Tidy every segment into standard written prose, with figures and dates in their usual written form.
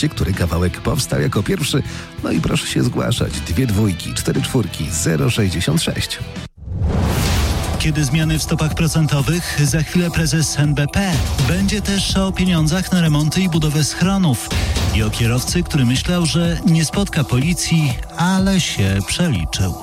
wiecie, który kawałek powstał jako pierwszy? No i proszę się zgłaszać. 2 dwójki, 4 czwórki, 066. Kiedy zmiany w stopach procentowych, za chwilę prezes NBP. Będzie też o pieniądzach na remonty i budowę schronów. I o kierowcy, który myślał, że nie spotka policji, ale się przeliczył.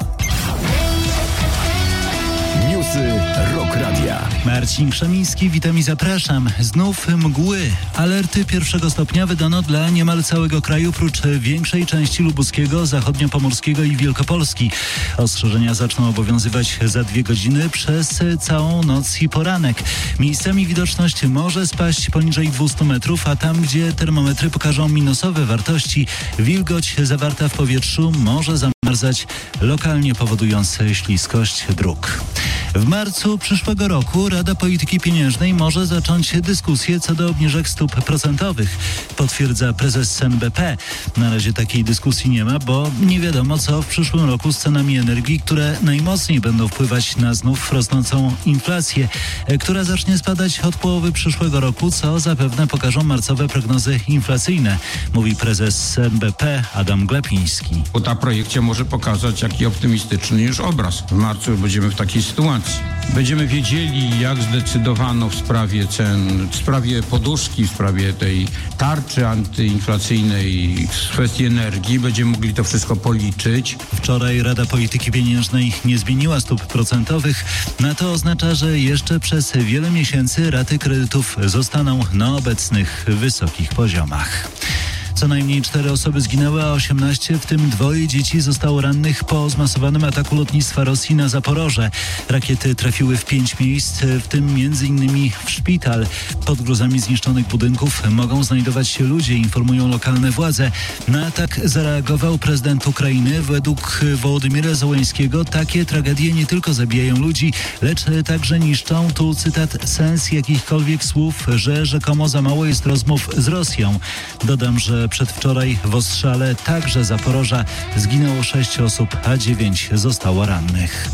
Newsy Rock Radia. Marcin Krzemiński, witam i zapraszam. Znów mgły. Alerty 1 stopnia wydano dla niemal całego kraju, prócz większej części lubuskiego, zachodniopomorskiego i Wielkopolski. Ostrzeżenia zaczną obowiązywać za 2 godziny przez całą noc i poranek. Miejscami widoczność może spaść poniżej 200 metrów, a tam, gdzie termometry pokażą minusowe wartości, wilgoć zawarta w powietrzu może zamarzać, lokalnie powodując śliskość dróg. W marcu przyszłego roku Rada Polityki Pieniężnej może zacząć dyskusję co do obniżek stóp procentowych, potwierdza prezes NBP. Na razie takiej dyskusji nie ma, bo nie wiadomo, co w przyszłym roku z cenami energii, które najmocniej będą wpływać na znów rosnącą inflację, która zacznie spadać od połowy przyszłego roku, co zapewne pokażą marcowe prognozy inflacyjne, mówi prezes NBP Adam Glapiński. Ta projekcja może pokazać, jaki optymistyczny już obraz. W marcu będziemy w takiej sytuacji. Będziemy wiedzieli, jak zdecydowano w sprawie cen, w sprawie poduszki, w sprawie tej tarczy antyinflacyjnej, w kwestii energii. Będziemy mogli to wszystko policzyć. Wczoraj Rada Polityki Pieniężnej nie zmieniła stóp procentowych. Na to oznacza, że jeszcze przez wiele miesięcy raty kredytów zostaną na obecnych wysokich poziomach. Co najmniej 4 osoby zginęły, a 18, w tym 2 dzieci, zostało rannych po zmasowanym ataku lotnictwa Rosji na Zaporoże. Rakiety trafiły w 5 miejsc, w tym m.in. w szpital. Pod gruzami zniszczonych budynków mogą znajdować się ludzie, informują lokalne władze. Na atak zareagował prezydent Ukrainy. Według Wołodymyra Zełenskiego takie tragedie nie tylko zabijają ludzi, lecz także niszczą, tu cytat, sens jakichkolwiek słów, że rzekomo za mało jest rozmów z Rosją. Dodam, że przedwczoraj w Ostrzale, także Zaporoża, zginęło 6 osób, a 9 zostało rannych.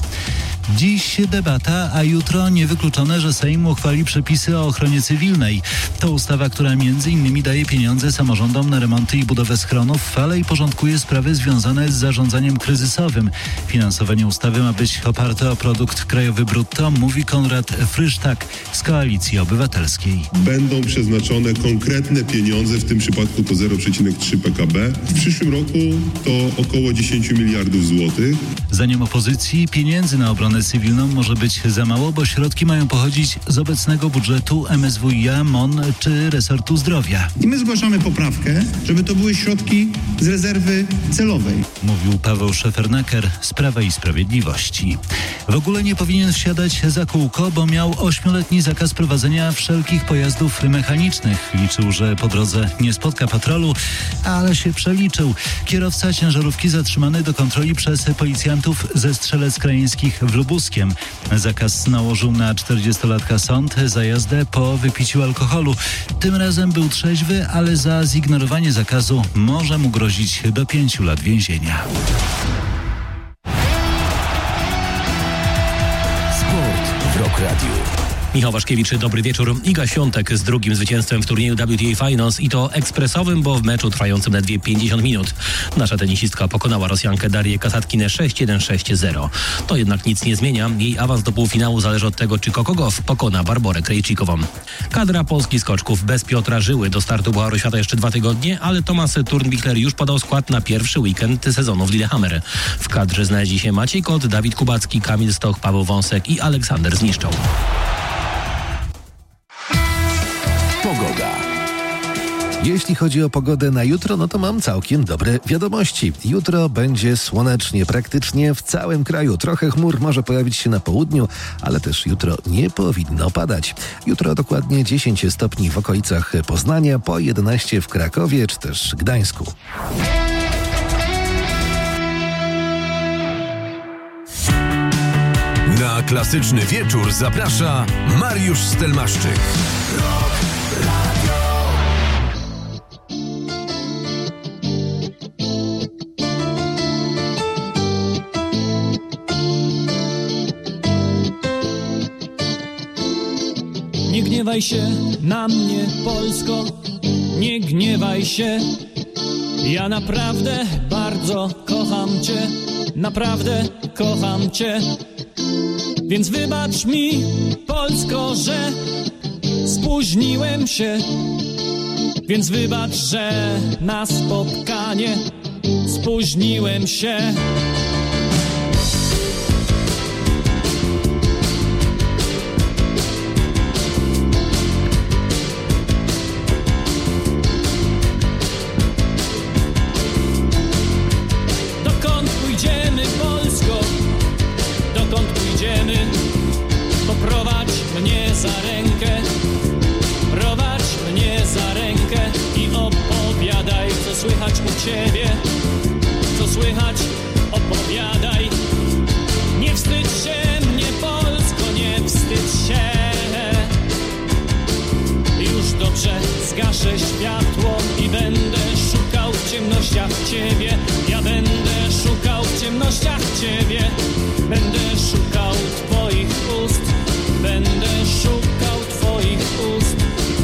Dziś debata, a jutro niewykluczone, że Sejm uchwali przepisy o ochronie cywilnej. To ustawa, która m.in. daje pieniądze samorządom na remonty i budowę schronów, ale i porządkuje sprawy związane z zarządzaniem kryzysowym. Finansowanie ustawy ma być oparte o produkt krajowy brutto, mówi Konrad Frysztak z Koalicji Obywatelskiej. Będą przeznaczone konkretne pieniądze, w tym przypadku to 0,3 PKB. W przyszłym roku to około 10 miliardów złotych. Zdaniem opozycji pieniędzy na obronę cywilną może być za mało, bo środki mają pochodzić z obecnego budżetu MSWiA, MON czy resortu zdrowia. I my zgłaszamy poprawkę, żeby to były środki z rezerwy celowej. Mówił Paweł Szefernaker z Prawa i Sprawiedliwości. W ogóle nie powinien wsiadać za kółko, bo miał 8-letni zakaz prowadzenia wszelkich pojazdów mechanicznych. Liczył, że po drodze nie spotka patrolu, ale się przeliczył. Kierowca ciężarówki zatrzymany do kontroli przez policjantów ze Strzelec Krajeńskich w Lubuskiem. Zakaz nałożył na 40-latka sąd za jazdę po wypiciu alkoholu. Tym razem był trzeźwy, ale za zignorowanie zakazu może mu grozić do 5 lat więzienia. Sport w Rock Radio. Michał Waszkiewicz, dobry wieczór. Iga Świątek z drugim zwycięstwem w turnieju WTA Finals i to ekspresowym, bo w meczu trwającym ledwie 50 minut. Nasza tenisistka pokonała Rosjankę Darię Kasatkinę 6-1, 6-0. To jednak nic nie zmienia. Jej awans do półfinału zależy od tego, czy Coco Gauff pokona Barborę Krejcikową. Kadra polskich skoczków bez Piotra Żyły do startu Pucharu Świata jeszcze 2 tygodnie, ale Tomasz Turnbichler już podał skład na pierwszy weekend sezonu w Lillehammer. W kadrze znaleźli się Maciej Kot, Dawid Kubacki, Kamil Stoch, Paweł Wąsek i Aleksander Zniszczał. Pogoda. Jeśli chodzi o pogodę na jutro, no to mam całkiem dobre wiadomości. Jutro będzie słonecznie praktycznie w całym kraju. Trochę chmur może pojawić się na południu, ale też jutro nie powinno padać. Jutro dokładnie 10 stopni w okolicach Poznania, po 11 w Krakowie czy też Gdańsku. Na klasyczny wieczór zaprasza Mariusz Stelmaszczyk. Nie gniewaj się na mnie, Polsko, nie gniewaj się. Ja naprawdę bardzo kocham cię, naprawdę kocham cię. Więc wybacz mi, Polsko, że spóźniłem się. Więc wybacz, że na spotkanie spóźniłem się. Dokąd pójdziemy, Polsko? Dokąd pójdziemy? Poprowadź mnie za rękę. Prowadź mnie za rękę i opowiadaj, co słychać u ciebie. Co słychać, opowiadaj. Nie wstydź się mnie, Polsko, nie wstydź się. Już dobrze, zgaszę światło i będę szukał w ciemnościach ciebie. Ja będę szukał w ciemnościach ciebie. Będę szukał twoich ust. Będę szukał twoich ust.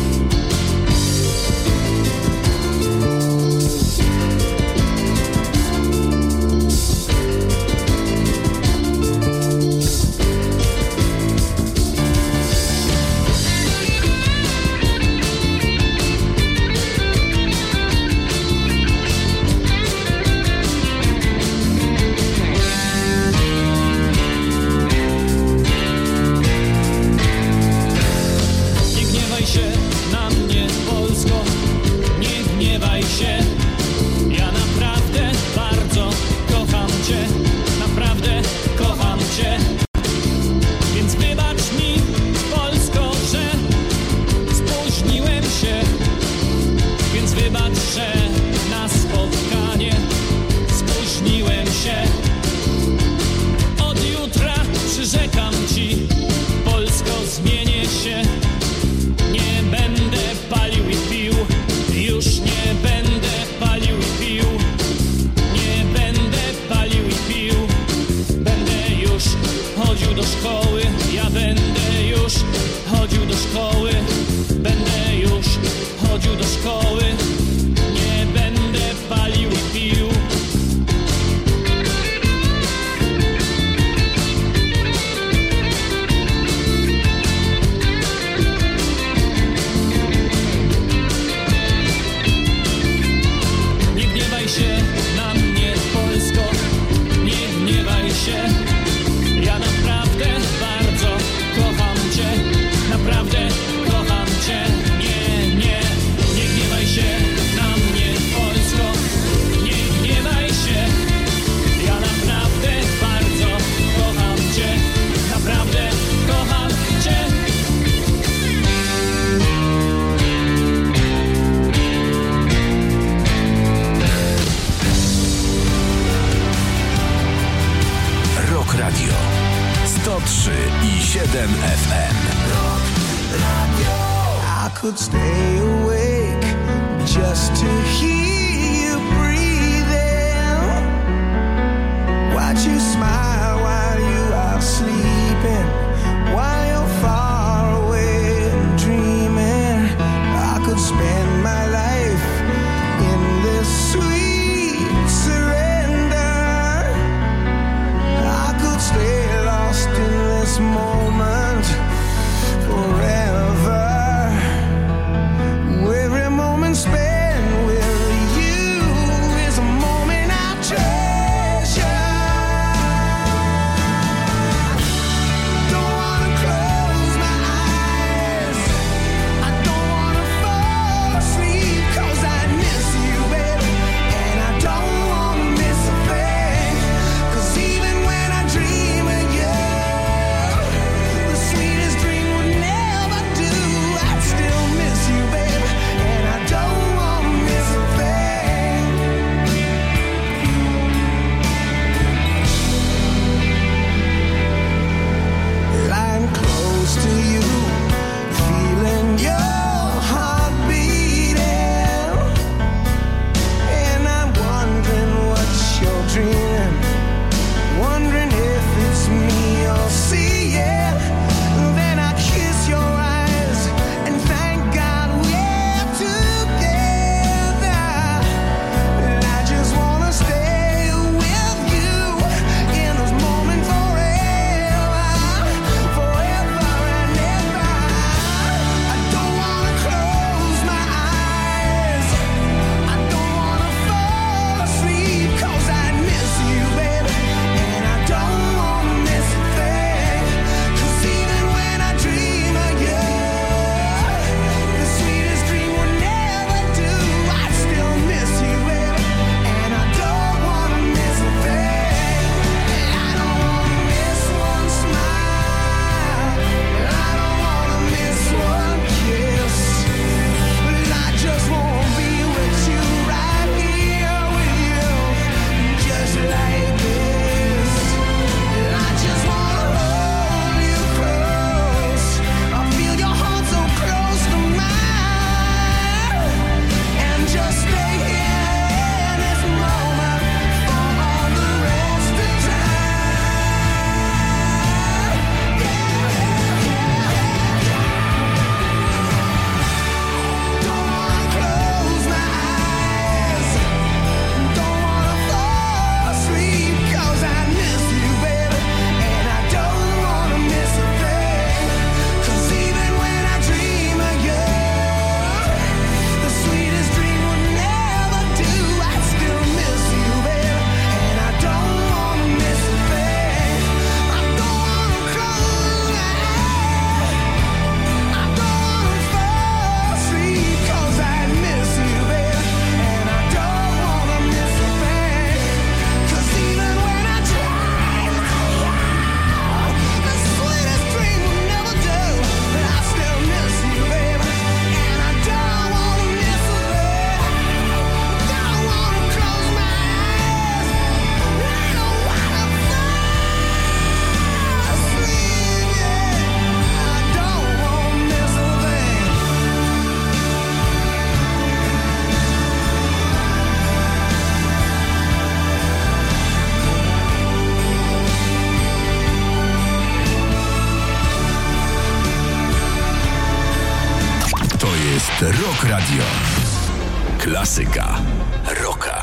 Radio 103,7 FM. I could stay awake just to hear you breathing. Watch you smile while you are sleeping, while you're far away and dreaming. I could spend my life in this sweet surrender. I could stay lost in this moment forever. Every moment spent with you is a moment I treasure. Rock Radio. Klasyka rocka.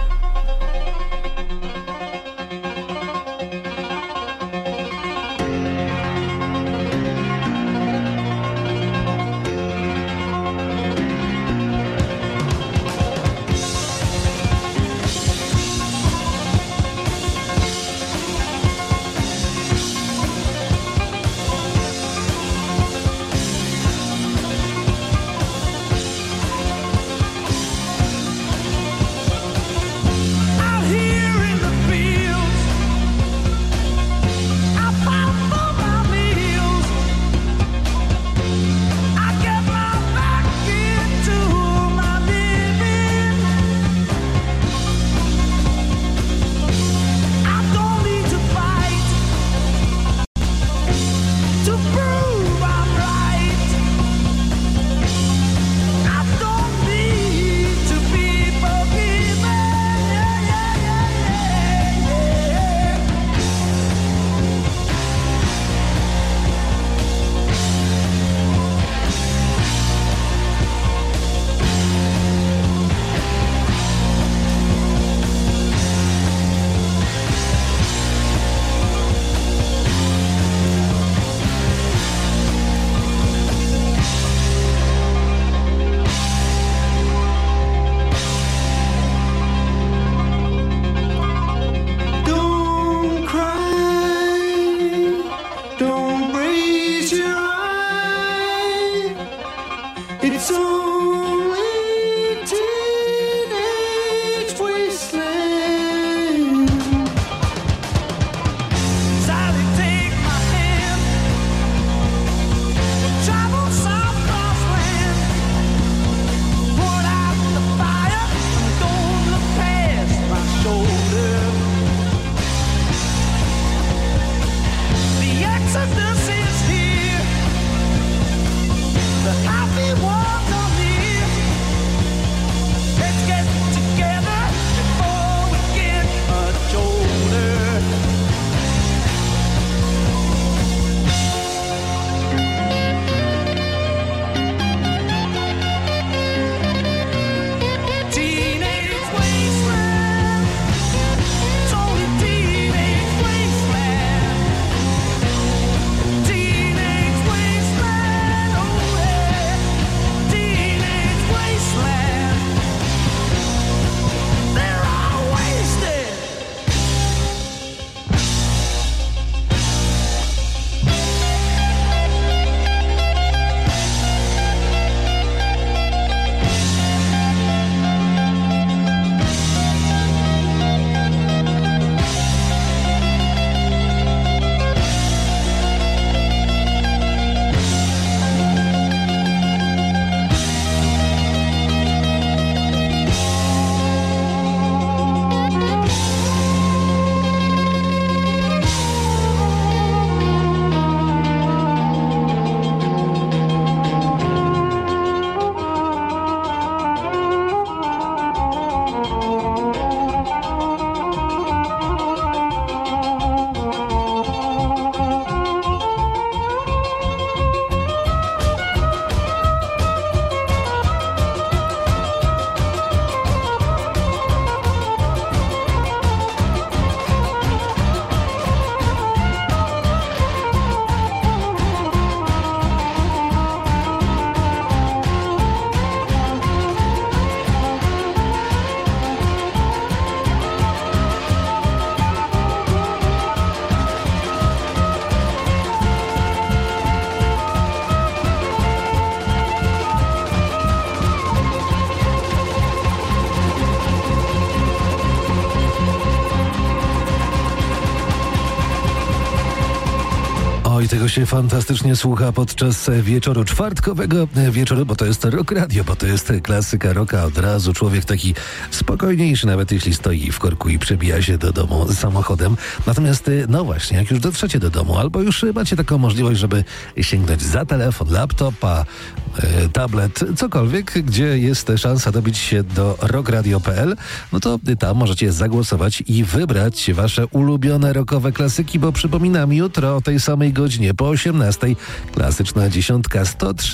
Oj, tego się fantastycznie słucha podczas wieczoru czwartkowego wieczoru, bo to jest Rock Radio, bo to jest klasyka rocka. Od razu człowiek taki spokojniejszy, nawet jeśli stoi w korku i przebija się do domu samochodem. Natomiast, no właśnie, jak już dotrzecie do domu, albo już macie taką możliwość, żeby sięgnąć za telefon, laptopa, tablet, cokolwiek, gdzie jest szansa dobić się do rockradio.pl, no to tam możecie zagłosować i wybrać wasze ulubione rockowe klasyki, bo przypominam, jutro o tej samej godzinie godzinie po 18. Klasyczna dziesiątka,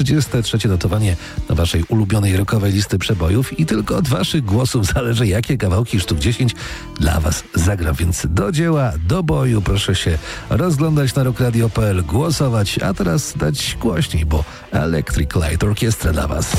133 notowanie na waszej ulubionej rockowej listy przebojów i tylko od waszych głosów zależy, jakie kawałki Sztuk 10 dla was zagram, więc do dzieła, do boju, proszę się rozglądać na rockradio.pl, głosować, a teraz dać głośniej, bo Electric Light Orchestra dla was.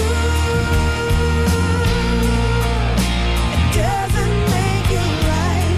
Doesn't make you right.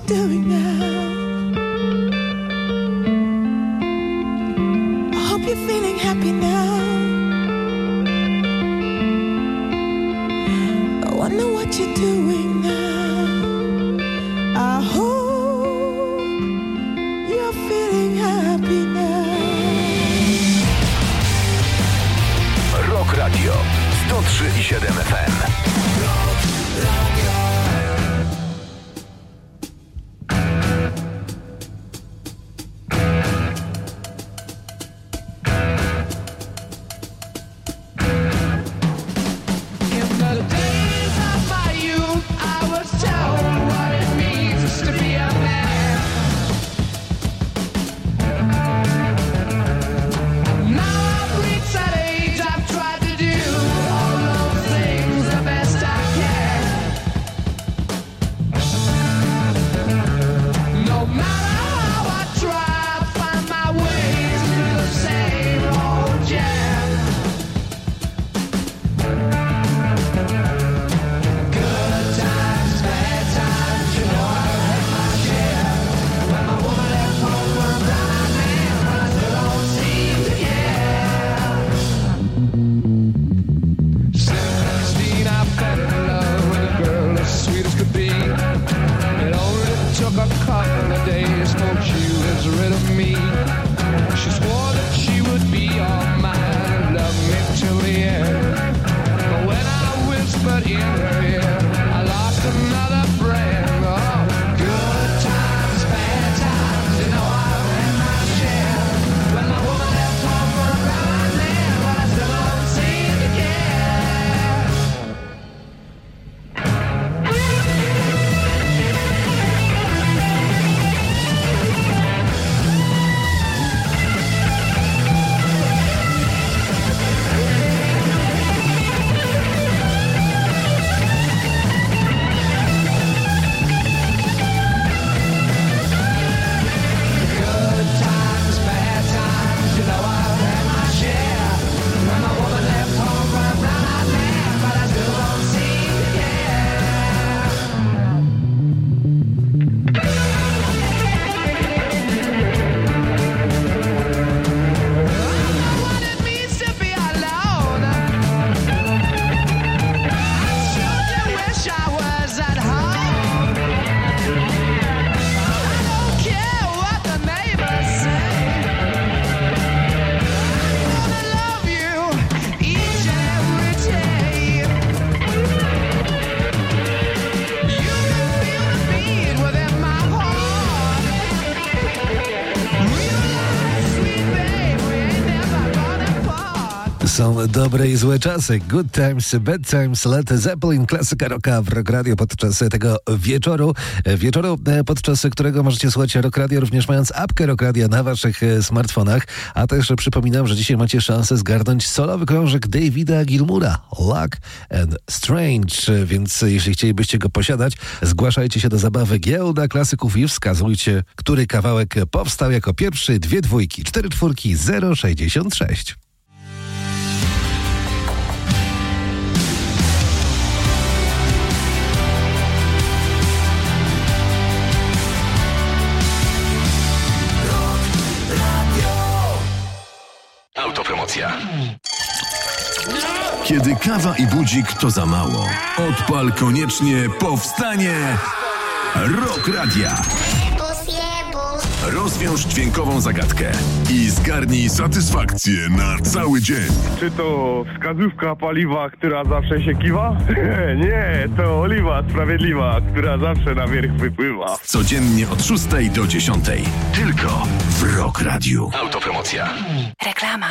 doing now. I hope you're feeling happy now. I wonder what you're doing now. I hope you're feeling happy now. Rock Radio 103,7 FM. Są dobre i złe czasy. Good times, bad times, Led Zeppelin, klasyka rocka w Rock Radio podczas tego wieczoru, podczas którego możecie słuchać Rock Radio również mając apkę Rock Radio na waszych smartfonach, a też przypominam, że dzisiaj macie szansę zgarnąć solowy krążek Davida Gilmoura, Luck and Strange, więc jeśli chcielibyście go posiadać, zgłaszajcie się do zabawy Giełda Klasyków i wskazujcie, który kawałek powstał jako pierwszy, 2 dwójki, 4 czwórki, 066. Autopromocja. Kiedy kawa i budzik to za mało, odpal koniecznie Powstanie Rock Radia. Rozwiąż dźwiękową zagadkę i zgarnij satysfakcję na cały dzień. Czy to wskazówka paliwa, która zawsze się kiwa? Nie, to oliwa sprawiedliwa, która zawsze na wierzch wypływa. Codziennie od 6 do 10. Tylko w Rock Radiu. Autopromocja. Reklama.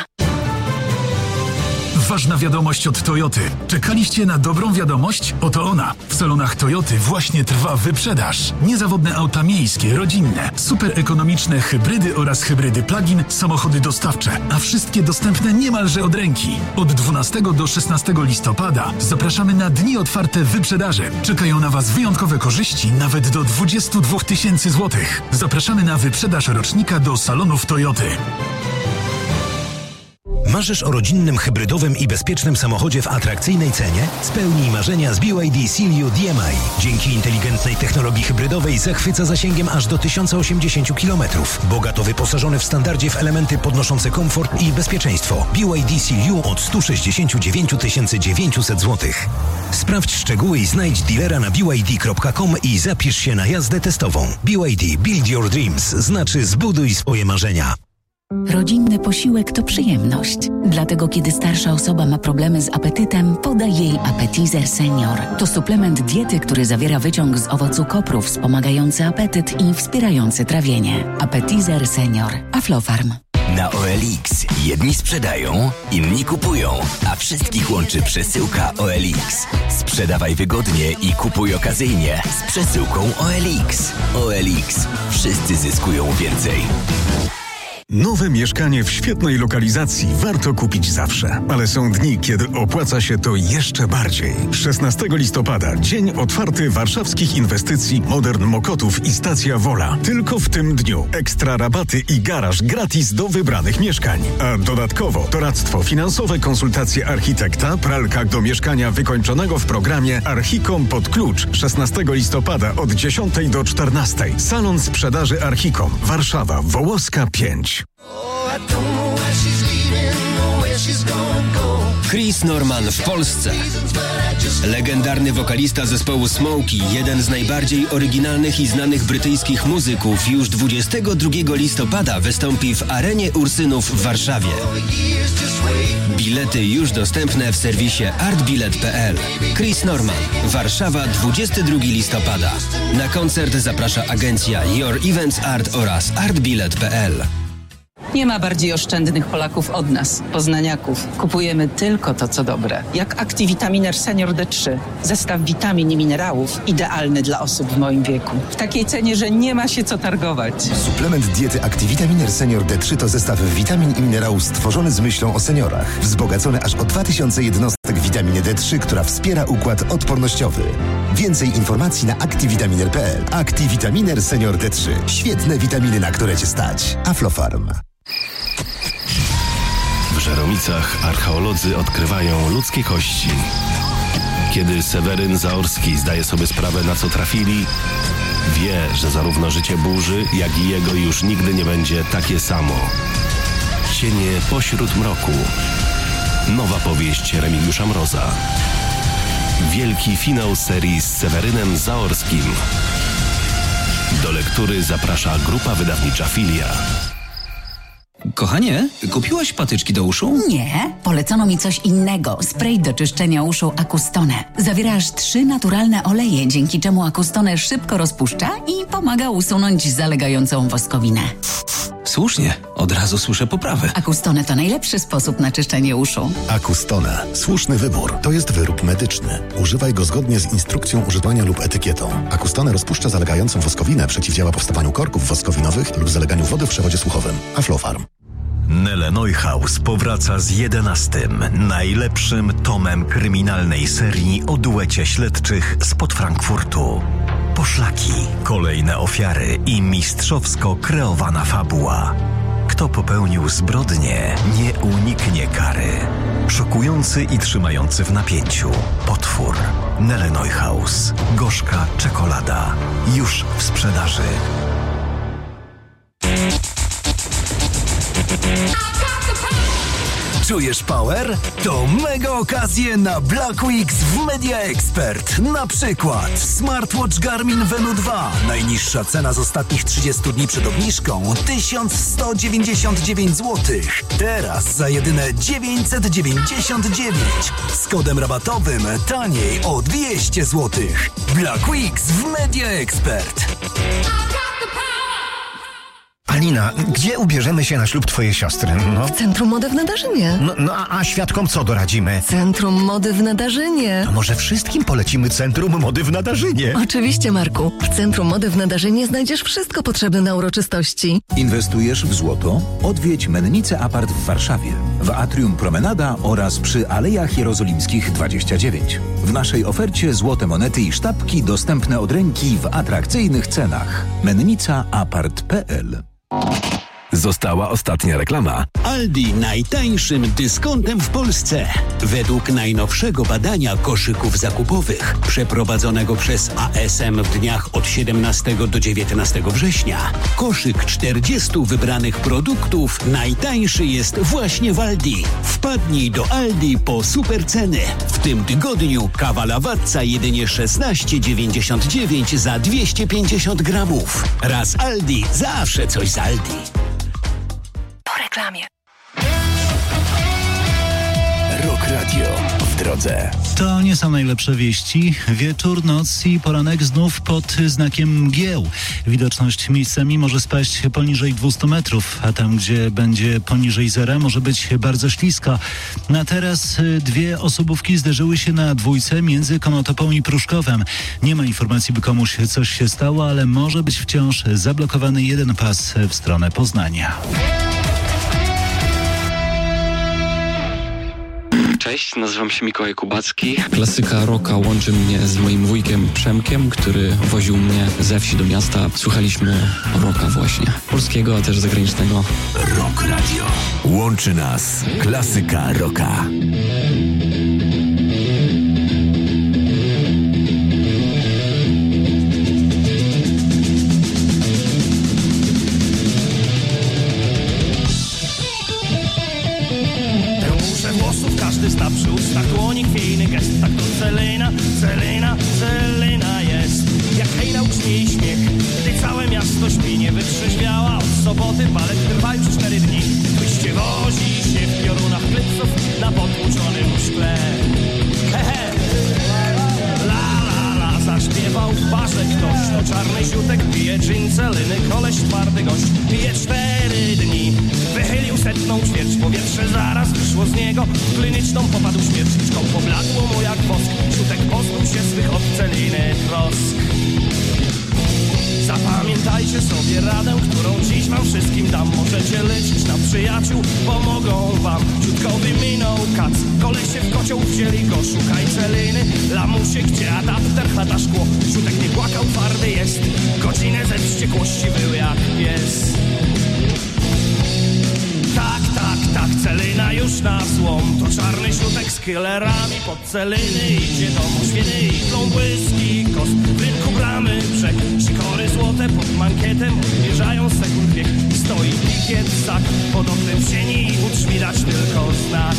Ważna wiadomość od Toyoty. Czekaliście na dobrą wiadomość? Oto ona. W salonach Toyoty właśnie trwa wyprzedaż. Niezawodne auta miejskie, rodzinne, super ekonomiczne hybrydy oraz hybrydy plug-in, samochody dostawcze, a wszystkie dostępne niemalże od ręki. Od 12 do 16 listopada zapraszamy na dni otwarte wyprzedaży. Czekają na Was wyjątkowe korzyści nawet do 22 000 złotych. Zapraszamy na wyprzedaż rocznika do salonów Toyoty. Marzysz o rodzinnym, hybrydowym i bezpiecznym samochodzie w atrakcyjnej cenie? Spełnij marzenia z BYD Seal U DMI. Dzięki inteligentnej technologii hybrydowej zachwyca zasięgiem aż do 1080 km. Bogato wyposażony w standardzie w elementy podnoszące komfort i bezpieczeństwo. BYD Seal U od 169 900 zł. Sprawdź szczegóły i znajdź dealera na byd.com i zapisz się na jazdę testową. BYD Build Your Dreams znaczy zbuduj swoje marzenia. Rodzinny posiłek to przyjemność. Dlatego kiedy starsza osoba ma problemy z apetytem, podaj jej Appetizer Senior. To suplement diety, który zawiera wyciąg z owocu kopru wspomagający apetyt i wspierający trawienie. Appetizer Senior. Aflofarm. Na OLX jedni sprzedają, inni kupują, a wszystkich łączy przesyłka OLX. Sprzedawaj wygodnie i kupuj okazyjnie z przesyłką OLX. OLX. Wszyscy zyskują więcej. Nowe mieszkanie w świetnej lokalizacji warto kupić zawsze, ale są dni, kiedy opłaca się to jeszcze bardziej. 16 listopada, dzień otwarty warszawskich inwestycji Modern Mokotów i stacja Wola. Tylko w tym dniu ekstra rabaty i garaż gratis do wybranych mieszkań. A dodatkowo doradztwo finansowe, konsultacje architekta, pralka do mieszkania wykończonego w programie Archicom pod klucz. 16 listopada od 10 do 14. Salon sprzedaży Archicom. Warszawa, Wołoska 5. Chris Norman w Polsce. Legendarny wokalista zespołu Smokey, jeden z najbardziej oryginalnych i znanych brytyjskich muzyków, już 22 listopada wystąpi w Arenie Ursynów w Warszawie. Bilety już dostępne w serwisie artbilet.pl. Chris Norman, Warszawa, 22 listopada. Na koncert zaprasza agencja Your Events Art oraz artbilet.pl. Nie ma bardziej oszczędnych Polaków od nas, poznaniaków. Kupujemy tylko to, co dobre. Jak Activitaminer Senior D3. Zestaw witamin i minerałów idealny dla osób w moim wieku. W takiej cenie, że nie ma się co targować. Suplement diety Activitaminer Senior D3 to zestaw witamin i minerałów stworzony z myślą o seniorach. Wzbogacony aż o 2000 jednostek witaminy D3, która wspiera układ odpornościowy. Więcej informacji na activitaminer.pl. Activitaminer Senior D3. Świetne witaminy, na które Cię stać. Aflofarm. W Żeromicach archeolodzy odkrywają ludzkie kości. Kiedy Seweryn Zaorski zdaje sobie sprawę, na co trafili, wie, że zarówno życie burzy, jak i jego już nigdy nie będzie takie samo. Cienie pośród mroku. Nowa powieść Remigiusza Mroza. Wielki finał serii z Sewerynem Zaorskim. Do lektury zaprasza grupa wydawnicza Filia. Kochanie, kupiłaś patyczki do uszu? Nie, polecono mi coś innego. Spray do czyszczenia uszu Acustone. Zawiera aż 3 naturalne oleje, dzięki czemu Acustone szybko rozpuszcza i pomaga usunąć zalegającą woskowinę. Słusznie, od razu słyszę poprawę. Acustone to najlepszy sposób na czyszczenie uszu. Acustone. Słuszny wybór. To jest wyrób medyczny. Używaj go zgodnie z instrukcją używania lub etykietą. Acustone rozpuszcza zalegającą woskowinę, przeciwdziała powstawaniu korków woskowinowych lub zaleganiu wody w przewodzie słuchowym. Aflofarm. Nele Neuhaus powraca z 11. najlepszym tomem kryminalnej serii o duecie śledczych spod Frankfurtu. Poszlaki, kolejne ofiary i mistrzowsko kreowana fabuła. Kto popełnił zbrodnię, nie uniknie kary. Szokujący i trzymający w napięciu potwór. Nele Neuhaus. Gorzka czekolada. Już w sprzedaży. Czujesz power? To mega okazje na Black Weeks w Media Expert. Na przykład smartwatch Garmin Venu 2. Najniższa cena z ostatnich 30 dni przed obniżką 1199 zł. Teraz za jedyne 999. Z kodem rabatowym taniej o 200 zł. Black Weeks w Media Expert. Alina, gdzie ubierzemy się na ślub twojej siostry? No. W Centrum Mody w Nadarzynie. A świadkom co doradzimy? Centrum Mody w Nadarzynie. To może wszystkim polecimy Centrum Mody w Nadarzynie. Oczywiście, Marku. W Centrum Mody w Nadarzynie znajdziesz wszystko potrzebne na uroczystości. Inwestujesz w złoto? Odwiedź Mennicę Apart w Warszawie, w Atrium Promenada oraz przy Alejach Jerozolimskich 29. W naszej ofercie złote monety i sztabki dostępne od ręki w atrakcyjnych cenach. mennicaapart.pl Została ostatnia reklama. Aldi najtańszym dyskontem w Polsce. Według najnowszego badania koszyków zakupowych przeprowadzonego przez ASM w dniach od 17 do 19 września koszyk 40 wybranych produktów najtańszy jest właśnie w Aldi. Wpadnij do Aldi po super ceny. W tym tygodniu kawa Lavazza jedynie 16,99 za 250 gramów. Raz Aldi, zawsze coś z Aldi. Po reklamie. Rock Radio w drodze. To nie są najlepsze wieści. Wieczór, noc i poranek znów pod znakiem mgieł. Widoczność miejscami może spaść poniżej 200 metrów, a tam, gdzie będzie poniżej zera, może być bardzo ślisko. Na teraz dwie osobówki zderzyły się na dwójce między Konotopą i Pruszkowem. Nie ma informacji, by komuś coś się stało, ale może być wciąż zablokowany jeden pas w stronę Poznania. Cześć, nazywam się Mikołaj Kubacki. Klasyka rocka łączy mnie z moim wujkiem Przemkiem, który woził mnie ze wsi do miasta. Słuchaliśmy rocka właśnie. Polskiego, a też zagranicznego. Rock Radio. Łączy nas klasyka rocka. Każdy zna przy ustach dłoni chwiejny gest. Tak to Celina, Celina, Celina jest. Jak hejna brzmi jej śmiech, gdy całe miasto śpi. Nie wytrzeźwiała od soboty, balet trwa już 4 dni. Wyście wozi się w piorunach pleców na potłuczonym szkle. Hehe, la la la, zaśpiewał w barze ktoś. To czarny ziutek pije gin Celiny, koleś twardy gość. Pije 4 dni. Wychylił setną ćwierć, powietrze zaraz wyszło z niego. W kliniczną popadł śmierciczką, pobladło mu jak wosk. Siutek pozbył się swych od Celiny trosk. Zapamiętajcie sobie radę, którą dziś wam wszystkim dam. Możecie liczyć na przyjaciół, pomogą wam. Ciutkowy minął kac, kolesie w kocioł wzięli go. Szukaj Celiny, lamusie, gdzie adapter, chata, szkło. Siutek nie płakał, twardy jest. Godzinę ze wściekłości był jak pies. Tak, tak, tak, Celina już na złom. To czarny śrutek z killerami pod Celiny. Idzie do Moświeny i tlą błyski kos. W rynku bramy brzeg, sikory złote pod mankietem. Odmierzają sekund wiek. Stoi pikiet, sak, pod oknem w sieni i u drzwi dać tylko znak.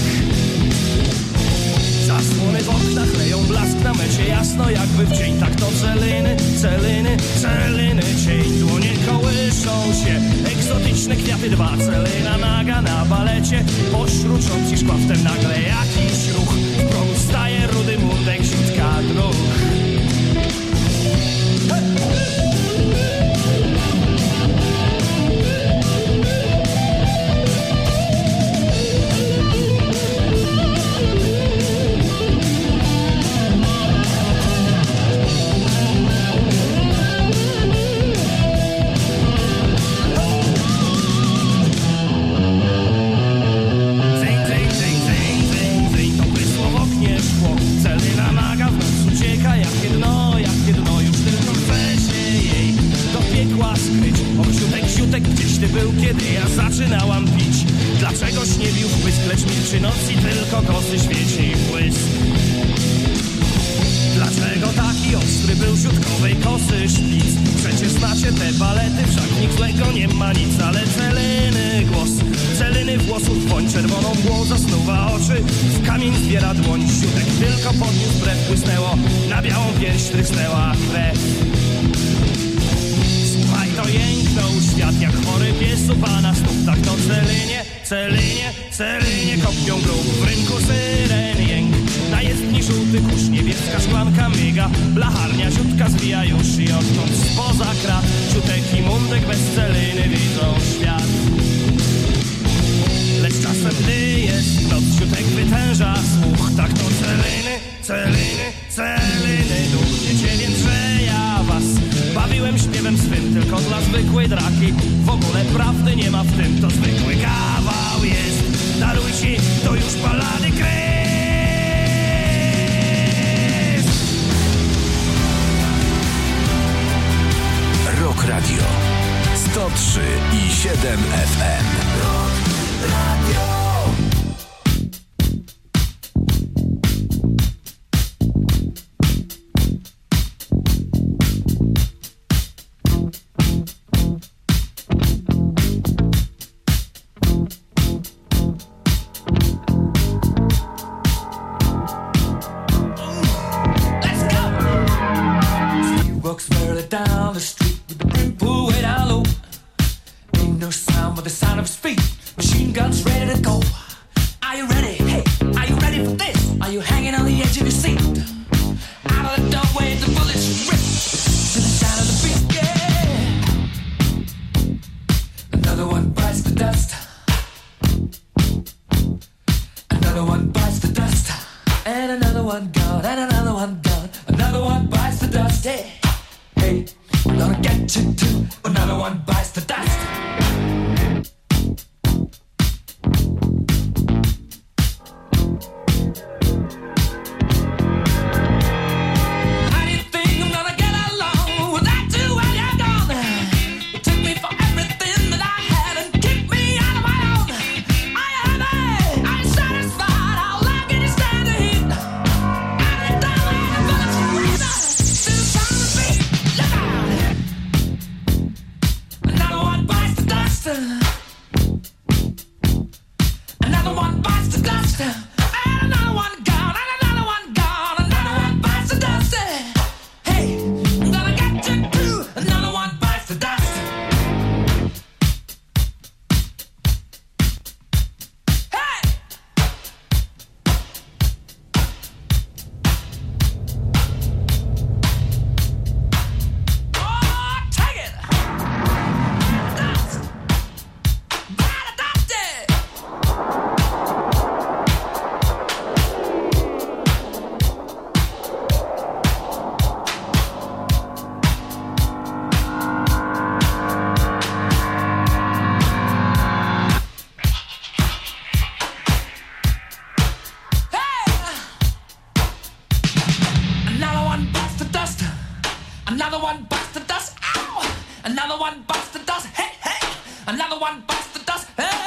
Zasłony w oknach leją blask na mecie, jasno jakby w dzień. Tak to Celiny, Celiny, Celiny cień. Dłonie kołyszą się, egzotyczne kwiaty dwa. Celina naga na balecie, pośród rząd i szkła. Wtem nagle jakiś ruch, w progu staje rudy mundek, ziutka druh. Gdzieś ty był, kiedy ja zaczynałam pić. Dlaczegoś nie bił w błysk, lecz milczy noc i tylko kosy świeci błysk. Dlaczego taki ostry był siutkowej kosy szpic? Przecież znacie te balety, wszak nic złego nie ma nic. Ale Celiny głos, Celiny włosów dwoń, czerwoną mgłą zasnuwa oczy, w kamień zbiera dłoń. Siutek tylko podniósł brew, błysnęło, na białą pierś trychnęła krew. To jęknął świat jak chory pies u pana stóp. Tak to Celinie, Celinie, Celinie kopią grób. W rynku syren jęk, na jezdni żółty kurz. Niebieska szklanka myga, blacharnia ziutka zwija już. I odtąd spoza krat Ciutek i mundek bez Celiny widzą świat. Lecz czasem gdy jest noc, Ciutek wytęża słuch. Tak to Celiny, Celiny, Celiny. Dumniecie więc, że ja was bawiłem śpiewem swym tylko dla zwykłej draki. W ogóle prawdy nie ma w tym, to zwykły kawał jest. Darujcie, to już balady kres. Rock Radio 103,7 FM. Down the street with the brim pulled way down low. Ain't no sound but the sound of speed. Machine guns ready to go. Are you ready? Hey, are you ready for this? Are you hanging on the edge of your seat? Out of the doorway, the bullets rip to the sound of the beat. Yeah. Another one bites the dust. Another one bites the dust. And another one gone. And another one gone. Another one bites the dust. Yeah. Hey, I'm gonna get you too. Another one bites the dust. How do you think I'm gonna get along without you when you're gone? You took me for everything that I had and kicked me out of my own. Are you happy? Are you satisfied? How long can you stand the heat? Out of the doorway, the bullets rip to the sound of the beat. Another one bites the dust. Another one bites the dust. And another one gone. And another one gone. Another one bites the dust. Hey, I'm gonna get you too. Another one bites the dust. Hey! Oh, take it! Dust! Gotta dust it! Another one bites the dust. Another one bites the dust. Ow! Another one bites the dust. Hey, hey! Another one bites the dust.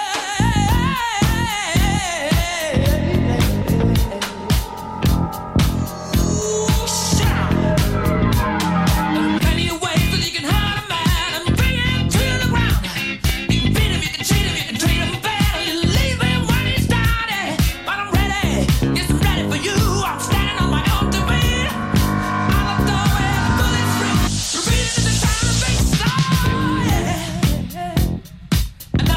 Ooh, shout! There are plenty of ways that you can hurt a man and bring him to the ground. You can beat him, you can cheat him, you can treat him bad, or you leave him when he's down. But I'm ready, yes, I'm ready for you. I'm standing on my own two feet. Out of the doorway, the bullets rip, repeating the sound of the beat. Oh, yeah.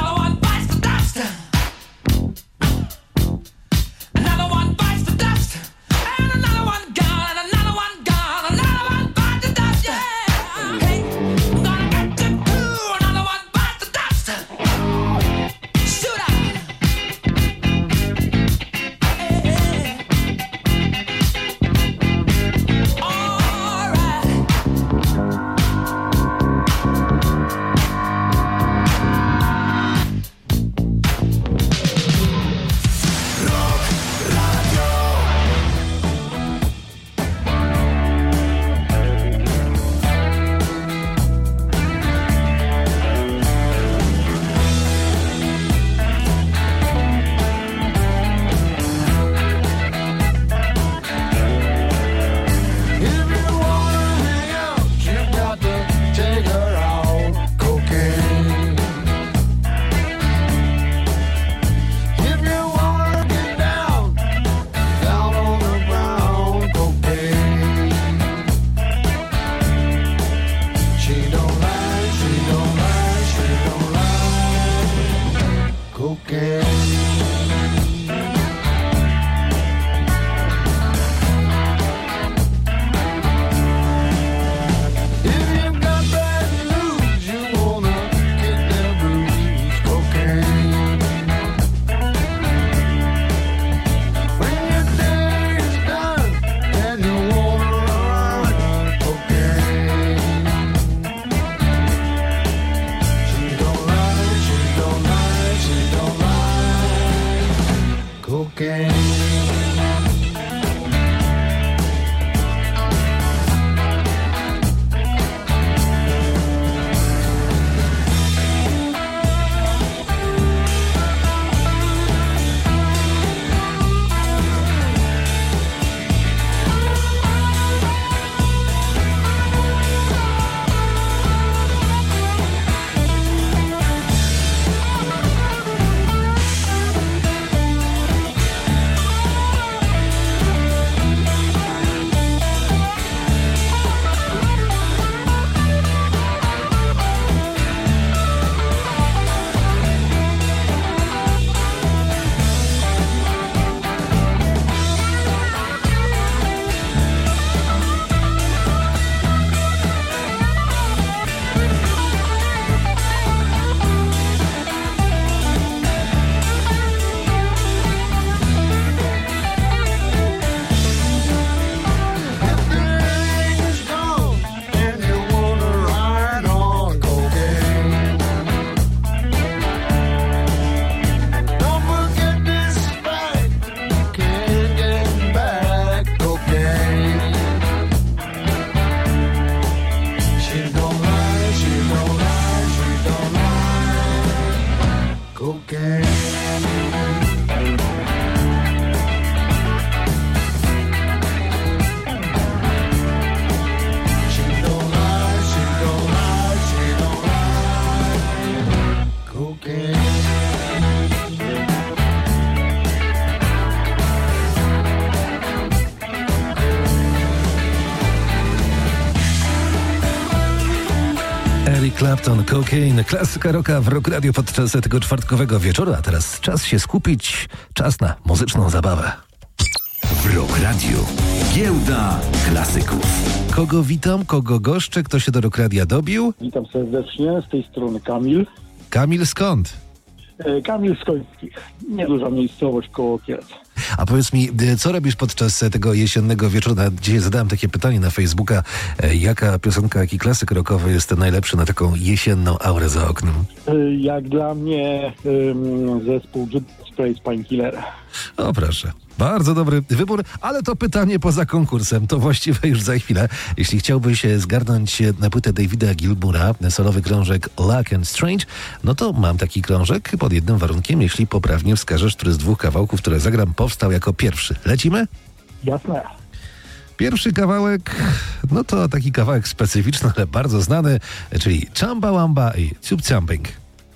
Eric Clapton, Cocaine, klasyka rocka w Rock Radio podczas tego czwartkowego wieczoru, a teraz czas się skupić, czas na muzyczną zabawę. W Rock Radio Giełda Klasyków. Kogo witam, kogo goszczę, kto się do Rock Radia dobił? Witam serdecznie, z tej strony Kamil. Kamil skąd? Kamil z Końskich, nieduża miejscowość koło Kielc. A powiedz mi, co robisz podczas tego jesiennego wieczoru? Dzisiaj zadałem takie pytanie na Facebooka, jaka piosenka, jaki klasyk rockowy jest najlepszy na taką jesienną aurę za oknem? Jak dla mnie zespół Judas Priest Painkiller. O proszę, bardzo dobry wybór, ale to pytanie poza konkursem, to właściwe już za chwilę. Jeśli chciałbyś zgarnąć na płytę Davida Gilmoura solowy krążek Luck and Strange, no to mam taki krążek pod jednym warunkiem, jeśli poprawnie wskażesz, który z dwóch kawałków, które zagram, powstał jako pierwszy. Lecimy? Jasne. Pierwszy kawałek, no to taki kawałek specyficzny, ale bardzo znany, czyli Chamba Wamba i Tube Thumping.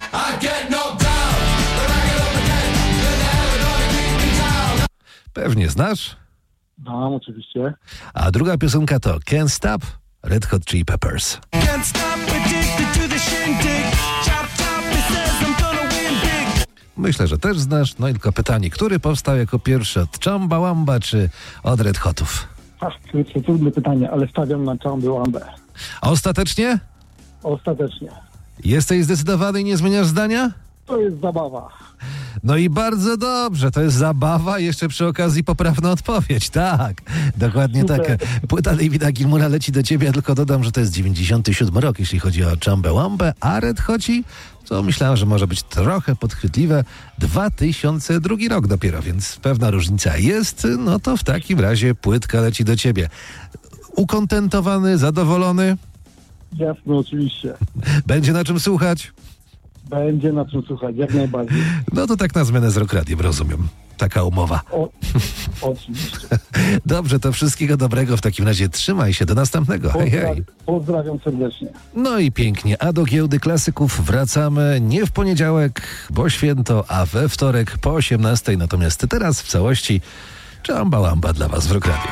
Pewnie znasz? Znam, oczywiście. A druga piosenka to Can't Stop, Red Hot Chili Peppers. Myślę, że też znasz. No i tylko pytanie, który powstał jako pierwszy, od Chamba Wamba czy od Red Hotów? To trudne pytanie, ale stawiam na Chamba Wamba. Ostatecznie? Ostatecznie. Jesteś zdecydowany i nie zmieniasz zdania? To jest zabawa. No i bardzo dobrze, to jest zabawa, jeszcze przy okazji poprawna odpowiedź. Tak, dokładnie Super. tak. Płyta Davida Gilmoura leci do ciebie, ja tylko dodam, że to jest 97 rok, jeśli chodzi o Chambę Wambę, a Red Hoci, co myślałem, że może być trochę podchwytliwe, 2002 rok dopiero, więc pewna różnica jest, no to w takim razie płytka leci do ciebie. Ukontentowany, zadowolony? Jasne, oczywiście. Będzie na czym słuchać? Będzie na czym słuchać, jak najbardziej. No to tak na zmianę z Rock Radiem, rozumiem. Taka umowa. Oczywiście. Dobrze, to wszystkiego dobrego. W takim razie trzymaj się. Do następnego. Hej, hej. Pozdrawiam serdecznie. No i pięknie. A do Giełdy Klasyków wracamy nie w poniedziałek, bo święto, a we wtorek po 18:00. Natomiast teraz w całości Chamba Wamba dla was w Rock Radio.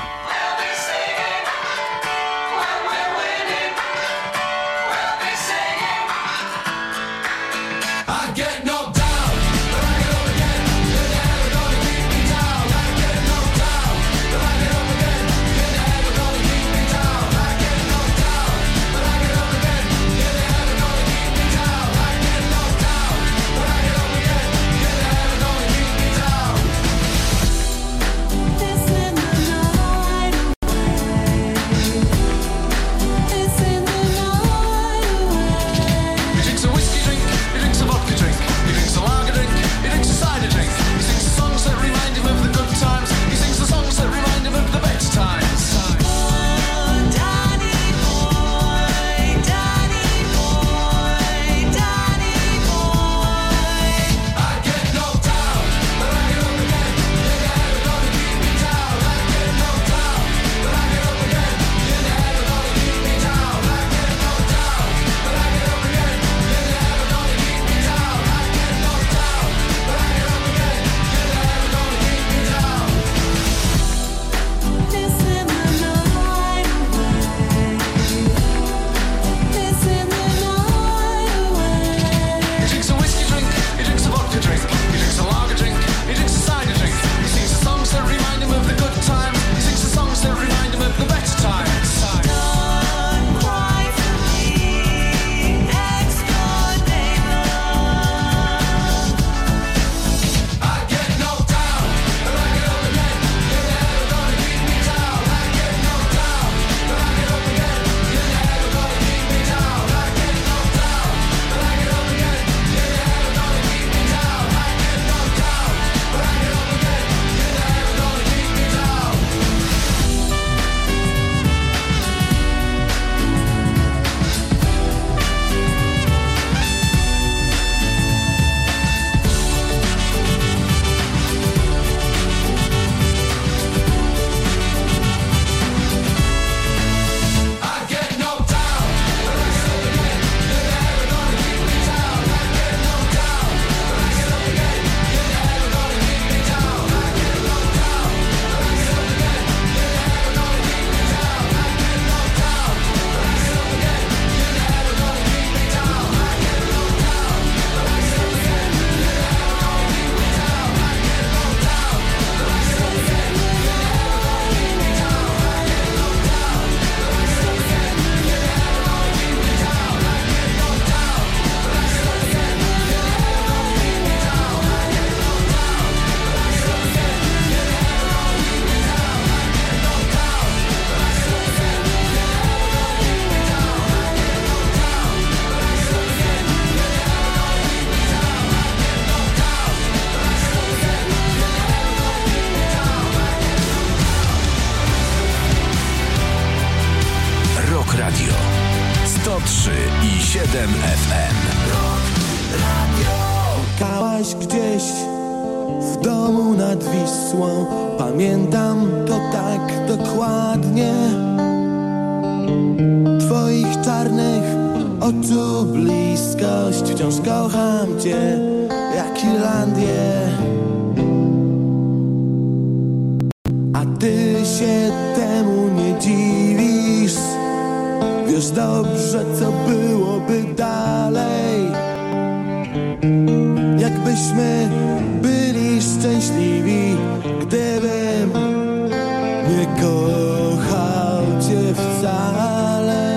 This in the know. 103 i 7 FM. Czekałaś gdzieś w domu nad Wisłą. Pamiętam to tak dokładnie. Twoich czarnych oczu bliskość. Wciąż kocham cię jak Irlandię. A ty się temu nie dziwisz. Wiesz dobrze, co byłoby dalej. Jakbyśmy byli szczęśliwi, gdybym nie kochał cię wcale.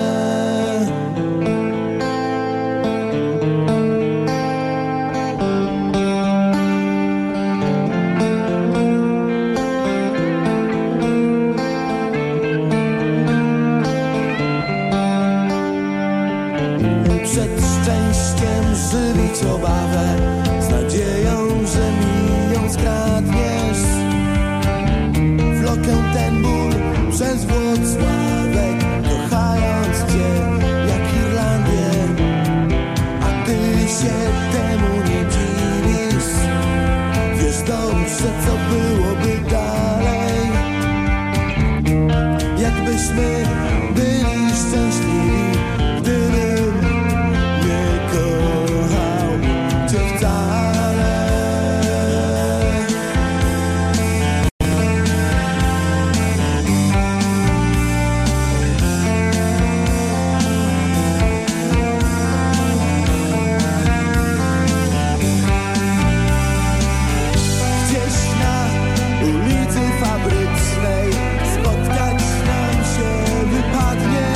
Przed szczęściem żywić obawę, z nadzieją, że mi ją skradniesz. Wlokę ten ból przez Włocławek, kochając cię jak Irlandię. A ty się temu nie dziwisz. Wiesz dobrze, co byłoby dalej. Jakbyśmy byli szczęśliwi, gdybym nie kochał cię wcale. Gdzieś na ulicy Fabrycznej spotkać nam się wypadnie.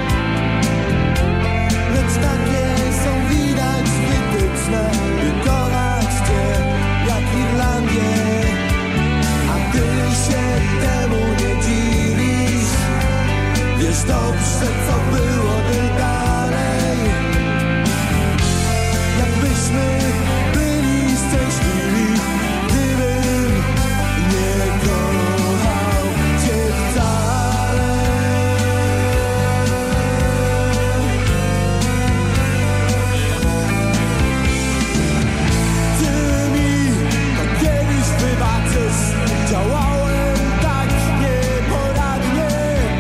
Lecz takie są widać wytyczne, by kochać cię jak Irlandię. A ty się temu nie dziwisz. Wiesz dobrze, co byłoby dalej. Jakbyśmy byli szczęśliwi, gdybym nie kochał cię wcale. Ty mi to kiedyś wybaczysz. Działałem tak nieporadnie.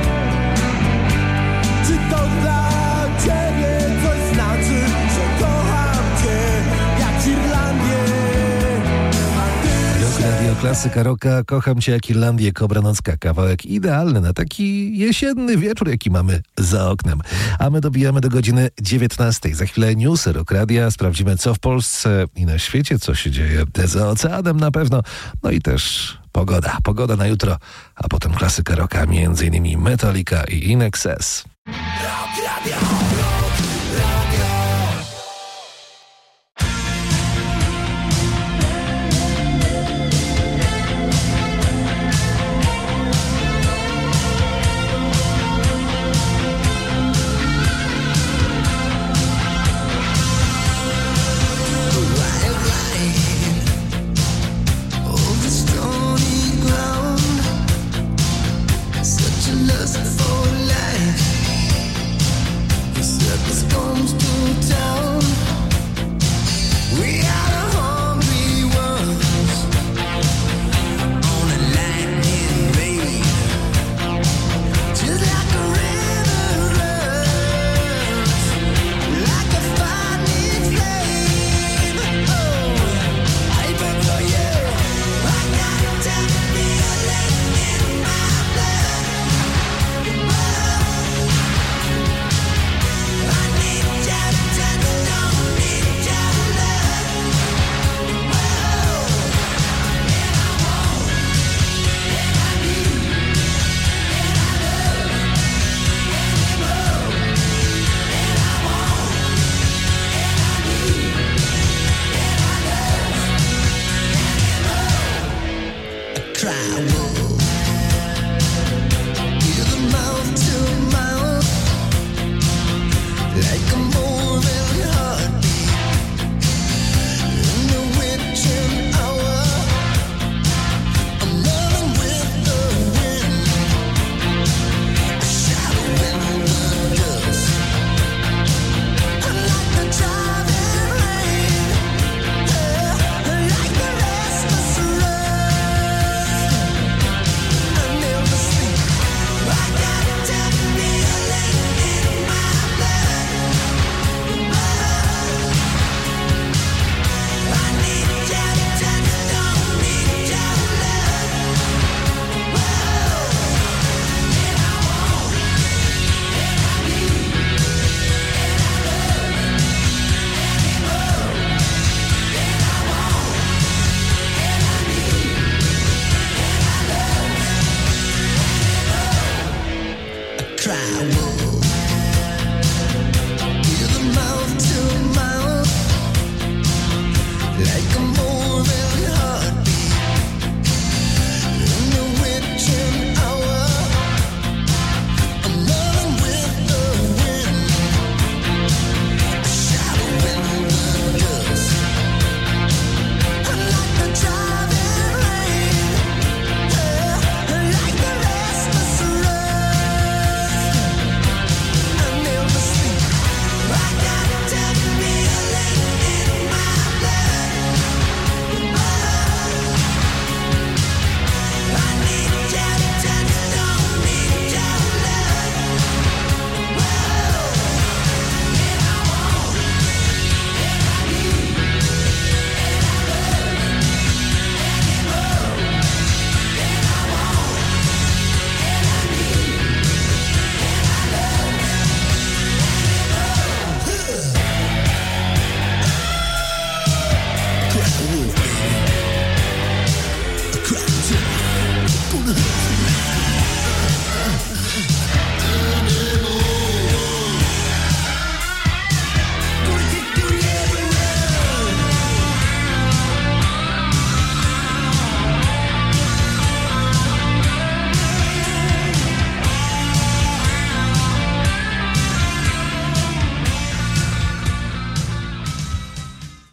Czy to dla ciebie coś znaczy, że kocham cię jak Irlandię? A ty Radio klasyka rocka, kocham cię jak Irlandię, Kobranocka. Kawałek idealny na taki jesienny wieczór, jaki mamy za oknem. A my dobijamy do godziny 19. Za chwilę newsy Rock Radia. Sprawdzimy, co w Polsce i na świecie, co się dzieje za oceanem na pewno. No i też pogoda. Pogoda na jutro, a potem klasyka rocka, między innymi Metallica i In Excess. Lust for life.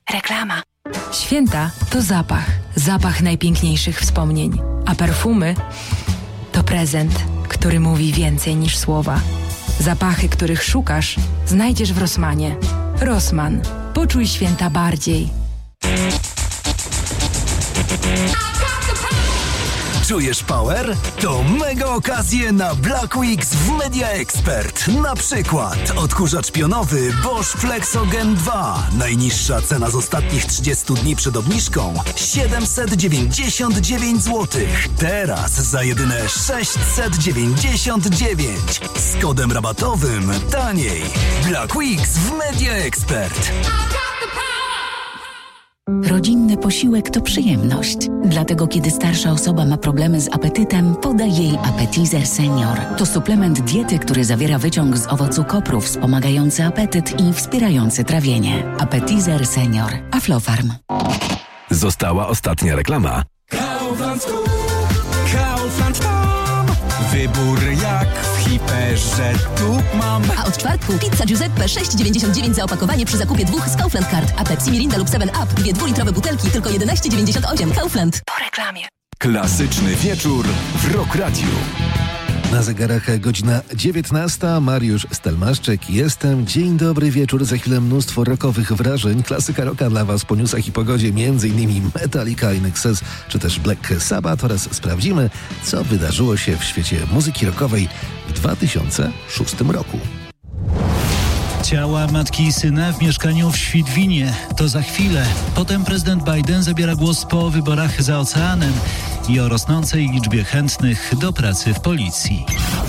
Reklama. Święta to zapach. Zapach najpiękniejszych wspomnień. A perfumy to prezent, który mówi więcej niż słowa. Zapachy, których szukasz, znajdziesz w Rossmanie. Rossmann. Poczuj święta bardziej. Czujesz power? To mega okazje na Black Weeks w Media Expert. Na przykład odkurzacz pionowy Bosch Flexo Gen 2. Najniższa cena z ostatnich 30 dni przed obniżką 799 zł. Teraz za jedyne 699. Z kodem rabatowym taniej. Black Weeks w Media Expert. Rodzinny posiłek to przyjemność. Dlatego kiedy starsza osoba ma problemy z apetytem, podaj jej Appetizer Senior. To suplement diety, który zawiera wyciąg z owocu kopru wspomagający apetyt i wspierający trawienie. Appetizer Senior. Aflofarm. Została ostatnia reklama. Kaufland mam. Wybór jak w hiperze tu mam. A od czwartku pizza Giuseppe 6,99 za opakowanie przy zakupie 2 z Kaufland Card. A Pepsi Mirinda lub 7up 2 dwulitrowe butelki tylko 11,98. Kaufland. Po reklamie. Klasyczny wieczór w Rock Radiu. Na zegarach godzina 19. Mariusz Stelmaszczyk jestem. Dzień dobry wieczór. Za chwilę mnóstwo rockowych wrażeń. Klasyka rocka dla Was po newsach i pogodzie. M.in. Metallica, INXS czy też Black Sabbath. Oraz sprawdzimy, co wydarzyło się w świecie muzyki rockowej w 2006 roku. Ciała matki i syna w mieszkaniu w Świdwinie. To za chwilę. Potem prezydent Biden zabiera głos po wyborach za oceanem i o rosnącej liczbie chętnych do pracy w policji.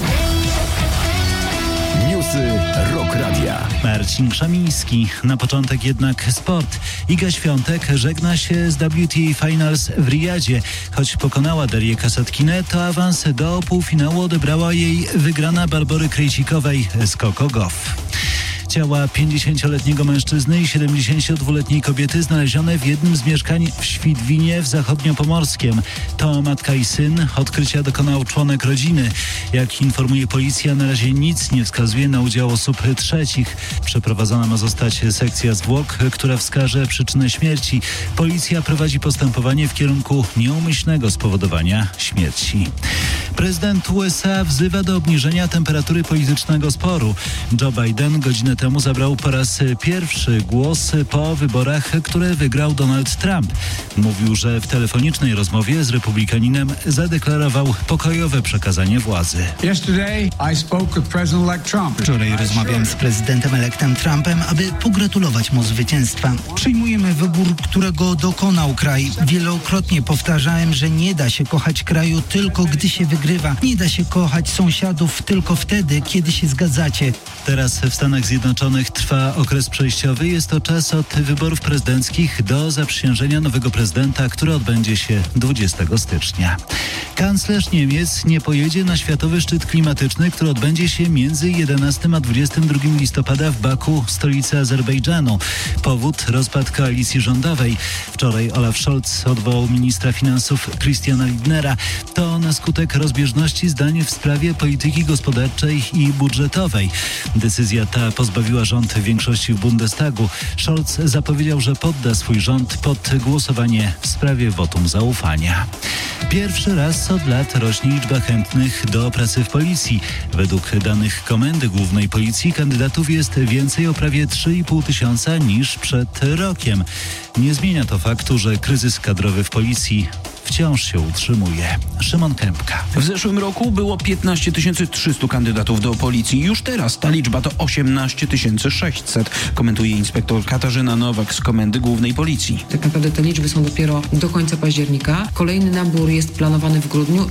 Newsy Rock Radia. Marcin Krzamiński. Na początek jednak sport. Iga Świątek żegna się z WTA Finals w Riyadzie. Choć pokonała Darię Kasatkinę, to awans do półfinału odebrała jej wygrana Barbory Krejcikowej z Coco Gauff. Ciała 50-letniego mężczyzny i 72-letniej kobiety znalezione w jednym z mieszkań w Świdwinie w Zachodniopomorskiem. To matka i syn. Odkrycia dokonał członek rodziny. Jak informuje policja, na razie nic nie wskazuje na udział osób trzecich. Przeprowadzona ma zostać sekcja zwłok, która wskaże przyczynę śmierci. Policja prowadzi postępowanie w kierunku nieumyślnego spowodowania śmierci. Prezydent USA wzywa do obniżenia temperatury politycznego sporu. Joe Biden godzinę temu zabrał po raz pierwszy głos po wyborach, które wygrał Donald Trump. Mówił, że w telefonicznej rozmowie z republikaninem zadeklarował pokojowe przekazanie władzy. Wczoraj rozmawiałem z prezydentem elektem Trumpem, aby pogratulować mu zwycięstwa. Przyjmujemy wybór, którego dokonał kraj. Wielokrotnie powtarzałem, że nie da się kochać kraju tylko gdy się wygrywa. Nie da się kochać sąsiadów tylko wtedy, kiedy się zgadzacie. Teraz w Stanach Zjednoczonych trwa okres przejściowy. Jest to czas od wyborów prezydenckich do zaprzysiężenia nowego prezydenta, który odbędzie się 20 stycznia. Kanclerz Niemiec nie pojedzie na Światowy Szczyt Klimatyczny, który odbędzie się między 11 a 22 listopada w Baku, stolicy Azerbejdżanu. Powód: rozpad koalicji rządowej. Wczoraj Olaf Scholz odwołał ministra finansów Christiana Lindnera. To na skutek rozbieżności zdań w sprawie polityki gospodarczej i budżetowej. Decyzja ta pozbawiła rząd większości w Bundestagu. Scholz zapowiedział, że podda swój rząd pod głosowanie w sprawie wotum zaufania. Pierwszy raz od lat rośnie liczba chętnych do pracy w policji. Według danych Komendy Głównej Policji kandydatów jest więcej o prawie 3,5 tysiąca niż przed rokiem. Nie zmienia to faktu, że kryzys kadrowy w policji wciąż się utrzymuje. Szymon Kępka. W zeszłym roku było 15 300 kandydatów do policji. Już teraz ta liczba to 18 600, komentuje inspektor Katarzyna Nowak z Komendy Głównej Policji. Tak naprawdę te liczby są dopiero do końca października. Kolejny nabór jest planowany w grudniu.